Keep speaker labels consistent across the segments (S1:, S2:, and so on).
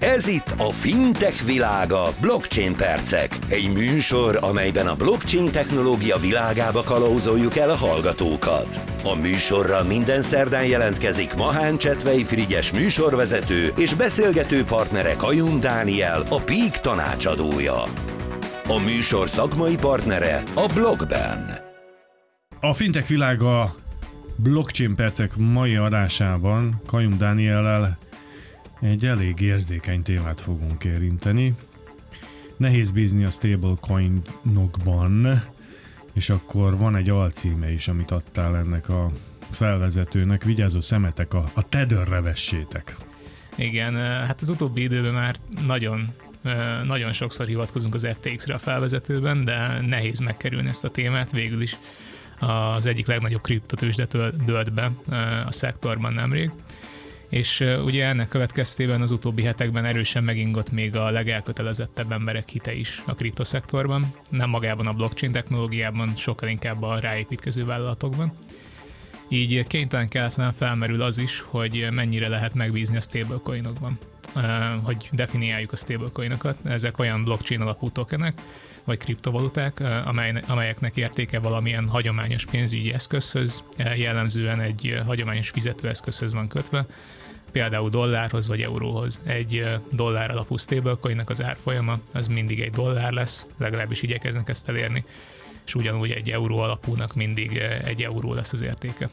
S1: Ez itt a fintech világa, blockchain percek. Egy műsor, amelyben a blockchain technológia világába kalauzoljuk el a hallgatókat. A műsorra minden szerdán jelentkezik Mahán Csetvei Frigyes műsorvezető és beszélgető partnere Kajun Dániel, a Peak tanácsadója. A műsor szakmai partnere a Blockben.
S2: A fintech világa blockchain percek mai adásában Kajun Dániellel egy elég érzékeny témát fogunk érinteni. Nehéz bízni a stablecoinokban, és akkor van egy alcíme is, amit adtál ennek a felvezetőnek. Vigyázó szemetek, a Tetherre vessétek.
S3: Igen, hát az utóbbi időben már nagyon sokszor hivatkozunk az FTX-re a felvezetőben, de nehéz megkerülni ezt a témát. Végül is az egyik legnagyobb kriptotőzsde dőlt be a szektorban nemrég. És ugye ennek következtében az utóbbi hetekben erősen megingott még a legelkötelezettebb emberek hite is a kriptoszektorban, nem magában a blockchain technológiában, sokkal inkább a ráépítkező vállalatokban. Így kénytelen felmerül az is, hogy mennyire lehet megbízni a stablecoinokban. Hogy definiáljuk a stablecoinokat, ezek olyan blockchain alapú tokenek, vagy kriptovaluták, amelyeknek értéke valamilyen hagyományos pénzügyi eszközhöz, jellemzően egy hagyományos fizetőeszközhöz van kötve, például dollárhoz vagy euróhoz. Egy dollár alapú stablecoinnak az árfolyama az mindig egy dollár lesz, legalábbis igyekeznek ezt elérni, és ugyanúgy egy euró alapúnak mindig egy euró lesz az értéke.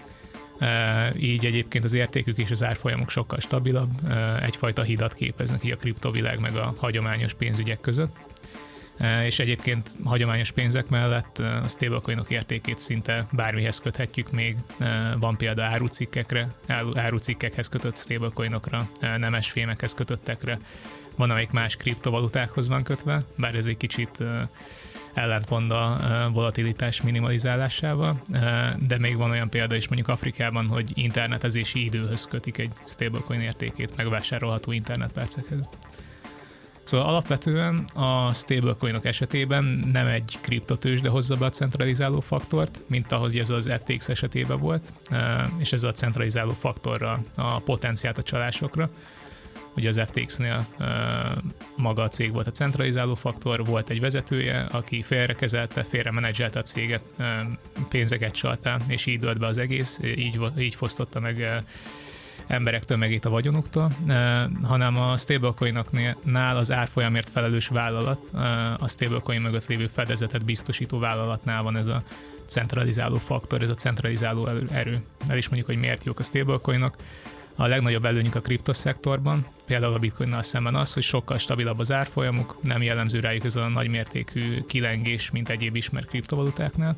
S3: Így egyébként az értékük és az árfolyamok sokkal stabilabb, egyfajta hidat képeznek így a kriptovilág meg a hagyományos pénzügyek között. És egyébként hagyományos pénzek mellett a stablecoinok értékét szinte bármihez köthetjük még. Van példa árucikkekhez kötött stablecoinokra, nemesfémekhez kötöttekre, van, amelyik más kriptovalutákhoz van kötve, bár ez egy kicsit ellentmond a volatilitás minimalizálásával, de még van olyan példa is mondjuk Afrikában, hogy internetezési időhöz kötik egy stablecoin értékét, megvásárolható internetpercekhez. Szóval alapvetően a stablecoinok esetében nem egy kriptotőzsde hozza be a centralizáló faktort, mint ahogy ez az FTX esetében volt, és ez a centralizáló faktorra a potenciált a csalásokra. Ugye az FTX-nél maga a cég volt a centralizáló faktor, volt egy vezetője, aki félrekezelte, félremenedzselte a céget, pénzeket csalta, és így dőlt be az egész, így fosztotta meg emberek tömegét a vagyonuktól, hanem a stablecoinoknál az árfolyamért felelős vállalat, a stablecoin mögött lévő fedezetet biztosító vállalatnál van ez a centralizáló faktor, ez a centralizáló erő. El is mondjuk, hogy miért jók a stablecoinok. A legnagyobb előnyük a kriptoszektorban, például a bitcoinnal szemben az, hogy sokkal stabilabb az árfolyamuk, nem jellemző rájuk ez a nagymértékű kilengés, mint egyéb ismert kriptovalutáknál,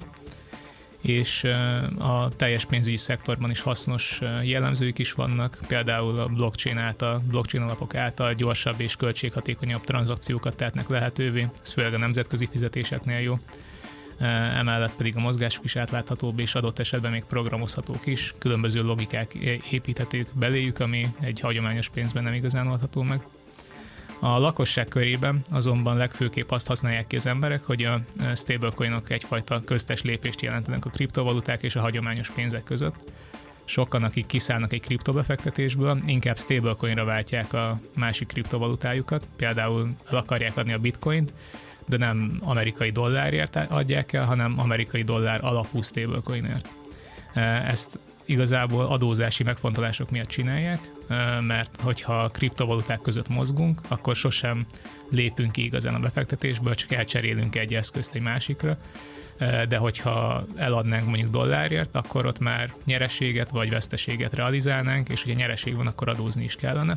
S3: és a teljes pénzügyi szektorban is hasznos jellemzőik is vannak, például a blockchain alapok által gyorsabb és költséghatékonyabb tranzakciókat tehetnek lehetővé, ez főleg a nemzetközi fizetéseknél jó. Emellett pedig a mozgásuk is átláthatóbb, és adott esetben még programozhatók is, különböző logikák építhetők beléjük, ami egy hagyományos pénzben nem igazán oldható meg. A lakosság körében azonban legfőképp azt használják ki az emberek, hogy a stablecoinok egyfajta köztes lépést jelentenek a kriptovaluták és a hagyományos pénzek között. Sokan, akik kiszállnak egy kriptobefektetésből, inkább stablecoinra váltják a másik kriptovalutájukat, például el akarják adni a bitcoint, de nem amerikai dollárért adják el, hanem amerikai dollár alapú stablecoinért. Ezt igazából adózási megfontolások miatt csinálják, mert hogyha kriptovaluták között mozgunk, akkor sosem lépünk ki igazán a befektetésből, csak elcserélünk egy eszközt egy másikra, de hogyha eladnánk mondjuk dollárért, akkor ott már nyereséget vagy veszteséget realizálnánk, és hogyha nyereség van, akkor adózni is kellene.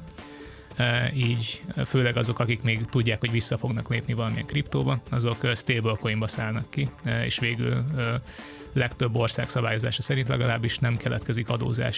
S3: Így főleg azok, akik még tudják, hogy vissza fognak lépni valamilyen kriptóba, azok stablecoinba szállnak ki, és végül legtöbb ország szabályozása szerint legalábbis nem keletkezik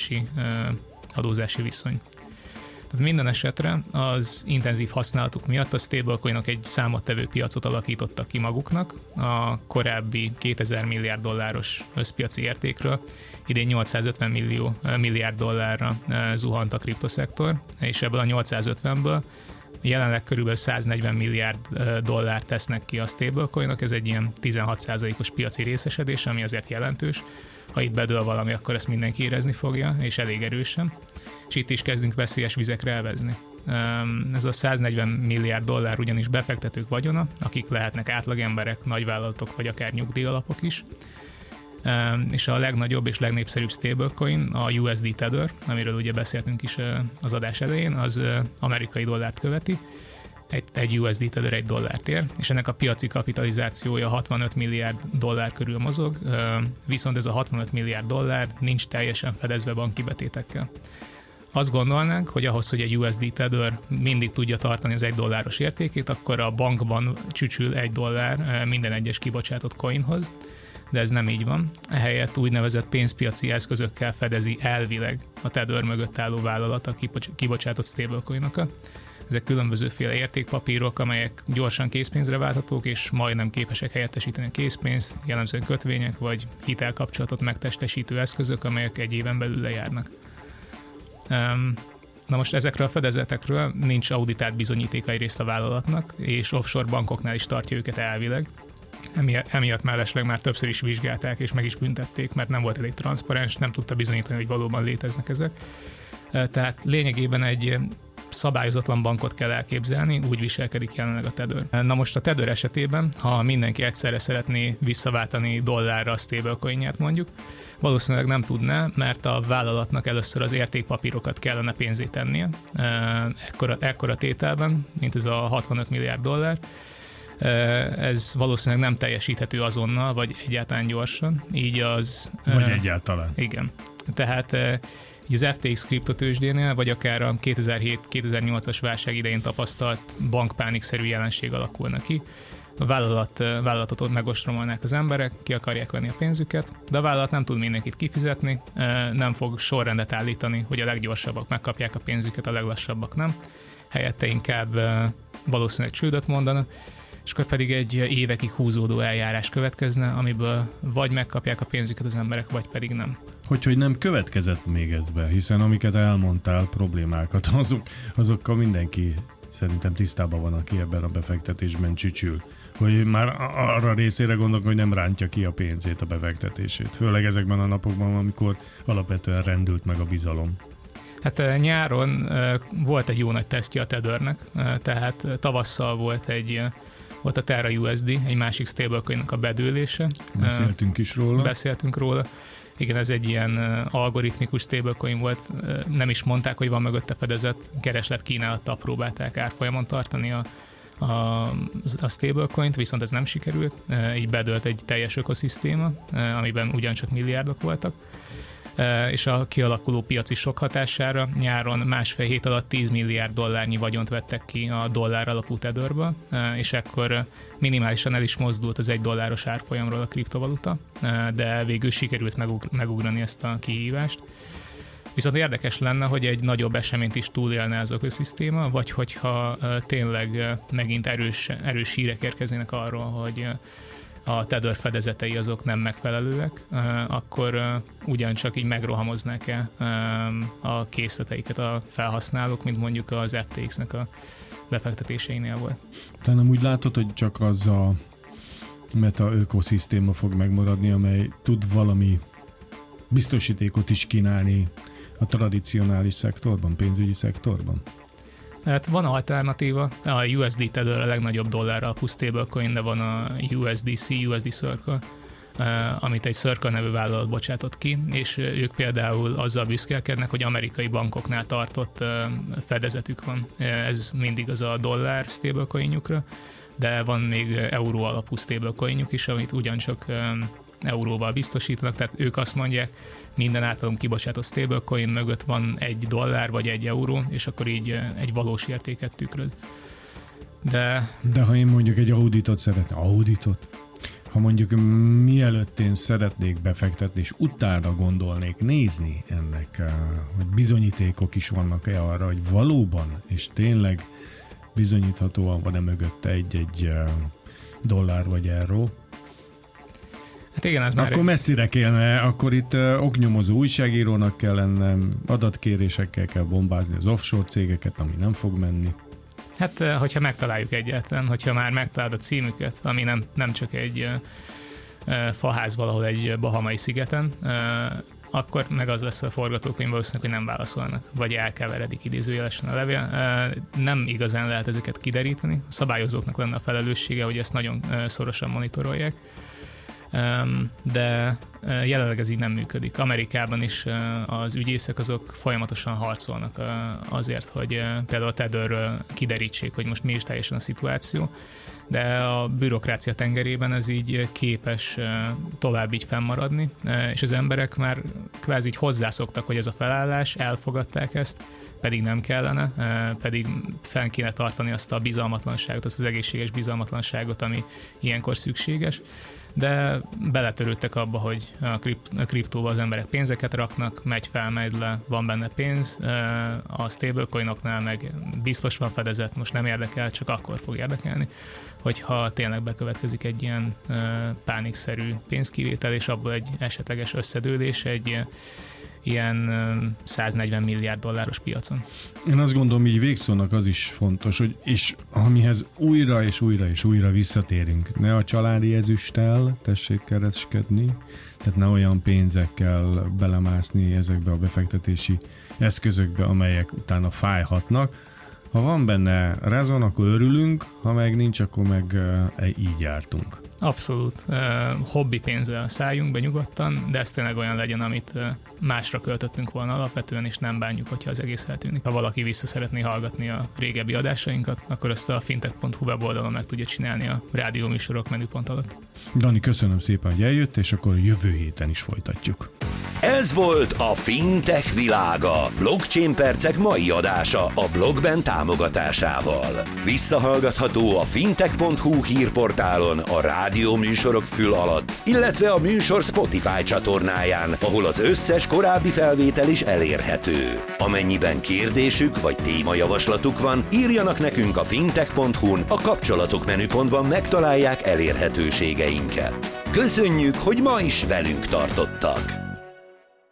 S3: adózási viszony. Tehát minden esetre az intenzív használatuk miatt a stablecoinok egy számottevő piacot alakítottak ki maguknak. A korábbi 2000 milliárd dolláros összpiaci értékről idén 850 milliárd dollárra zuhant a kriptoszektor, és ebből a 850-ből jelenleg körülbelül 140 milliárd dollár tesznek ki a stablecoinok, ez egy ilyen 16%-os piaci részesedés, ami azért jelentős. ha itt bedől valami, akkor ezt mindenki érezni fogja, és elég erősen. És itt is kezdünk veszélyes vizekre elvezni. Ez a $140 milliárd ugyanis befektetők vagyona, akik lehetnek átlagemberek, nagyvállalatok vagy akár nyugdíjalapok is. És a legnagyobb és legnépszerűbb stablecoin, a USD Tether, amiről ugye beszéltünk is az adás elején, az amerikai dollárt követi. Egy USD Tether $1 ér, és ennek a piaci kapitalizációja $65 milliárd körül mozog, viszont ez a $65 milliárd nincs teljesen fedezve banki betétekkel. Azt gondolnánk, hogy ahhoz, hogy egy USD Tether mindig tudja tartani az $1 értékét, akkor a bankban csücsül $1 minden egyes kibocsátott coinhoz, de ez nem így van. Ehelyett úgynevezett pénzpiaci eszközökkel fedezi elvileg a Tether mögött álló vállalat a kibocsátott stablecoinokat. Ezek különbözőféle értékpapírok, amelyek gyorsan készpénzre válthatók, és majdnem képesek helyettesíteni a készpénzt, jellemzően kötvények vagy hitelkapcsolatot megtestesítő eszközök, amelyek egy éven belül lejárnak. Na most ezekről a fedezetekről nincs auditált bizonyítéka egyrészt a vállalatnak, és offshore bankoknál is tartja őket elvileg. Emiatt mellesleg már többször is vizsgálták, és meg is büntették, mert nem volt elég transzparens, nem tudta bizonyítani, hogy valóban léteznek ezek. Tehát lényegében egy szabályozatlan bankot kell elképzelni, úgy viselkedik jelenleg a Tether. Na most a Tether esetében, ha mindenki egyszerre szeretné visszaváltani dollárra a stablecoinját mondjuk, valószínűleg nem tudná, mert a vállalatnak először az értékpapírokat kellene pénzé tennie, ekkora tételben, mint ez a $65 milliárd. Ez valószínűleg nem teljesíthető azonnal, vagy egyáltalán gyorsan. Így az...
S2: Vagy egyáltalán.
S3: Igen. Tehát így az FTX kriptotőzsdénél, vagy akár a 2007-2008-as válság idején tapasztalt bankpánikszerű jelenség alakulna ki. A vállalatot megostromolnák az emberek, ki akarják venni a pénzüket, de a vállalat nem tud mindenkit kifizetni, nem fog sorrendet állítani, hogy a leggyorsabbak megkapják a pénzüket, a leglassabbak nem. Helyette inkább valószínűleg csődöt mondana, és akkor pedig egy évekig húzódó eljárás következne, amiből vagy megkapják a pénzüket az emberek, vagy pedig nem.
S2: Hogy nem következett még ez be, hiszen amiket elmondtál, problémákat, azokkal mindenki szerintem tisztában van, aki ebben a befektetésben csücsül. Hogy már arra részére gondolok, hogy nem rántja ki a pénzét, a befektetését. Főleg ezekben a napokban, amikor alapvetően rendült meg a bizalom.
S3: Hát nyáron volt egy jó nagy tesztje a Tethernek, tehát tavasszal volt a Terra USD, egy másik stablecoinnak a bedőlése. Beszéltünk róla. Igen, ez egy ilyen algoritmikus stablecoin volt. Nem is mondták, hogy van mögötte fedezet, kereslet-kínálattal próbálták árfolyamon tartani a stablecoint, viszont ez nem sikerült. Így bedőlt egy teljes ökoszisztéma, amiben ugyancsak milliárdok voltak. És a kialakuló piaci sok hatására nyáron másfél hét alatt $10 milliárd vagyont vettek ki a dollár alapú Tetherből, és ekkor minimálisan el is mozdult az $1 árfolyamról a kriptovaluta, de végül sikerült megugrani ezt a kihívást. Viszont érdekes lenne, hogy egy nagyobb eseményt is túlélne az ökoszisztéma, vagy hogyha tényleg megint erős hírek érkeznének arról, hogy a Tether fedezetei azok nem megfelelőek, akkor ugyancsak így megrohamoznák a készleteiket a felhasználók, mint mondjuk az FTX-nek a befektetéseinél volt.
S2: Te nem úgy látod, hogy csak az a meta ökoszisztéma fog megmaradni, amely tud valami biztosítékot is kínálni a tradicionális szektorban, pénzügyi szektorban?
S3: Hát van alternatíva, a USD Tether a legnagyobb dollár alapú stablecoin, de van a USDC, USD Circle, amit egy Circle nevű vállalat bocsátott ki, és ők például azzal büszkélkednek, hogy amerikai bankoknál tartott fedezetük van. Ez mindig az a dollár stablecoinjukra, de van még euró alapú stablecoinjuk is, amit ugyancsak euróval biztosítanak, tehát ők azt mondják, minden általunk kibocsátott stablecoin mögött van $1 vagy €1, és akkor így egy valós értéket tükröz. De
S2: ha én mondjuk egy auditot, ha mondjuk mielőtt én szeretnék befektetni, és utána gondolnék nézni ennek, hogy bizonyítékok is vannak-e arra, hogy valóban, és tényleg bizonyíthatóan van-e mögötte egy dollár vagy euró,
S3: hát igen, ez már
S2: akkor messzire kellene, akkor itt oknyomozó újságírónak kell lennem, adatkérésekkel kell bombázni az offshore cégeket, ami nem fog menni.
S3: Hát, hogyha megtaláljuk egyáltalán, hogyha már megtalálod a címüket, ami nem csak egy faház valahol egy bahamai szigeten, akkor meg az lesz a forgatókönyv valószínűleg, hogy nem válaszolnak, vagy elkeveredik idézőjelesen a levél. Nem igazán lehet ezeket kideríteni. A szabályozóknak lenne a felelőssége, hogy ezt nagyon szorosan monitorolják. De jelenleg ez így nem működik. Amerikában is az ügyészek azok folyamatosan harcolnak azért, hogy például a Tetherről kiderítsék, hogy most mi is teljesen a szituáció, de a bürokrácia tengerében ez így képes tovább így fennmaradni, és az emberek már kvázi így hozzászoktak, hogy ez a felállás, elfogadták ezt, pedig nem kellene, pedig fenn kéne tartani azt a bizalmatlanságot, azt az egészséges bizalmatlanságot, ami ilyenkor szükséges, de beletörődtek abba, hogy a kriptóba az emberek pénzeket raknak, megy fel, megy le, van benne pénz, a stablecoinoknál meg biztos van fedezet, most nem érdekel, csak akkor fog érdekelni, hogyha tényleg bekövetkezik egy ilyen pánikszerű pénzkivétel, és abból egy esetleges összedőlés egy ilyen 140 milliárd dolláros piacon.
S2: Én azt gondolom, így végszónak az is fontos, hogy és amihez újra és újra és újra visszatérünk, ne a családi ezüsttel tessék kereskedni, tehát ne olyan pénzekkel belemászni ezekbe a befektetési eszközökbe, amelyek utána fájhatnak. Ha van benne rezon, akkor örülünk, ha meg nincs, akkor meg így jártunk.
S3: Abszolút. Hobbi pénzzel szálljunk be nyugodtan, de ez tényleg olyan legyen, amit másra költöttünk volna alapvetően, és nem bánjuk, hogyha az egész eltűnik. Ha valaki vissza szeretné hallgatni a régebbi adásainkat, akkor ezt a fintech.hu weboldalon meg tudja csinálni a rádióműsorok menüpont alatt.
S2: Dani, köszönöm szépen, hogy eljött, és akkor jövő héten is folytatjuk.
S1: Ez volt a Fintech világa. Blockchain percek mai adása a Blogben támogatásával. Visszahallgatható a fintech.hu hírportálon a rádió műsorok fül alatt, illetve a műsor Spotify csatornáján, ahol az összes korábbi felvétel is elérhető. Amennyiben kérdésük vagy témajavaslatuk van, írjanak nekünk a fintech.hu-n, a kapcsolatok menüpontban megtalálják elérhetőségeinket. Köszönjük, hogy ma is velünk tartottak!